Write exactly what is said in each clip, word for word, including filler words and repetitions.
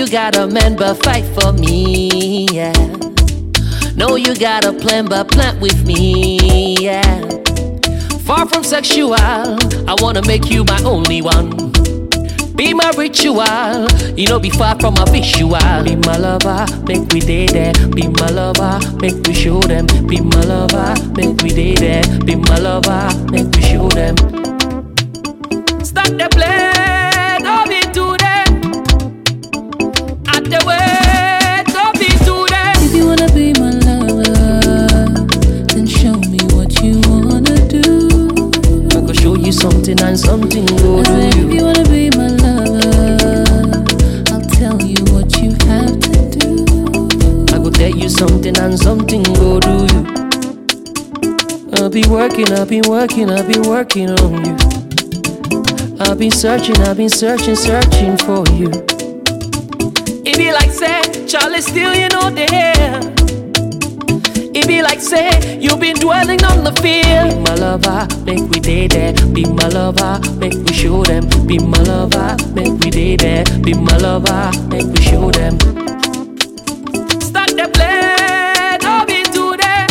got a man, but fight for me, yeah. Know you got a plan, but plant with me, yeah. Far from sexual, I wanna make you my only one. Be my ritual, you know, be far from a visual. Be my lover, make we day there. Be my lover, make we show them. Be my lover, make we day there. Be my lover, make we show them. Start the play, don't be too there. At the way, don't be too there. If you wanna be my lover, then show me what you wanna do. I go show you something and something go do you. If you wanna be my lover, I'll tell you what you have to do. I go tell you something and something go do you. I'll be working, I'll be working, I'll be working on you. I've been searching, I've been searching, searching for you. It be like say, Charlie, still you know the hair. It be like say, you've been dwelling on the field. Be my lover, make we day there. Be my lover, make we show them. Be my lover, make we day there. Be my lover, make we show them. Start the play, don't be too there.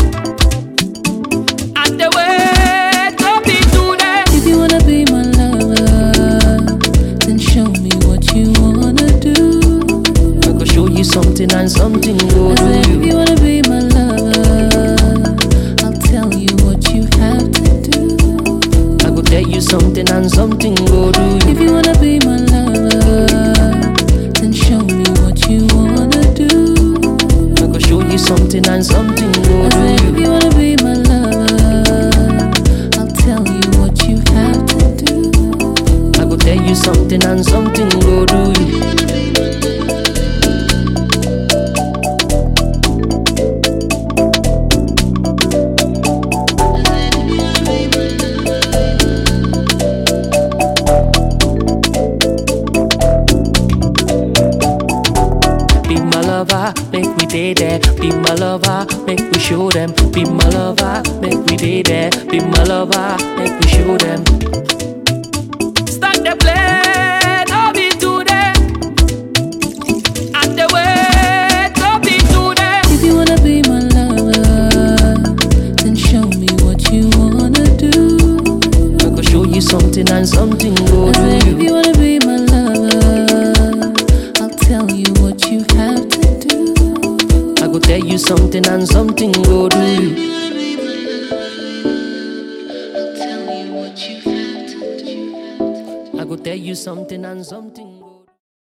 At the way, don't be too there. If you wanna be my lover, then show me what you wanna do. I go show you something and something go do If you. you wanna be my lover, I'll tell you what you have to do. I go tell you something and something go do you. If you wanna be my lover, then show me what you wanna do. I go show you something and something go I do said, you. if you wanna be my lover, I'll tell you what you have to do. I go tell you something and something go do you. Be my lover, make we day there. Be my lover, make we show them. Be my lover, make we day there. Be my lover, make we show them. Start the play, don't be too there. At the way, don't be too there. If you wanna be my lover, then show me what you wanna do. I go show you something and something go I do said, if you. you wanna be my lover, I'll tell you what you have to do. I go tell you something and something go do you. I'll tell you what you have to do. I go tell you something and something.